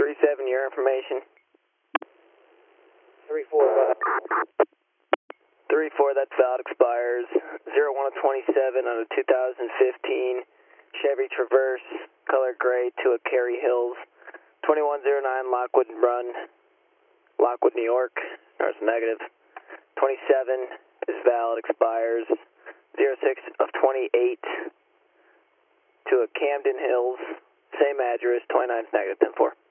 37, your information. 34, that's valid, expires 01 of 27 on a 2015 Chevy Traverse, color gray, to a Cary Hills, 2109 Lockwood Run, Lockwood, New York. There's negative. 27 is valid, expires 06 of 28 to a Camden Hills, same address, 29 is negative, 10-4.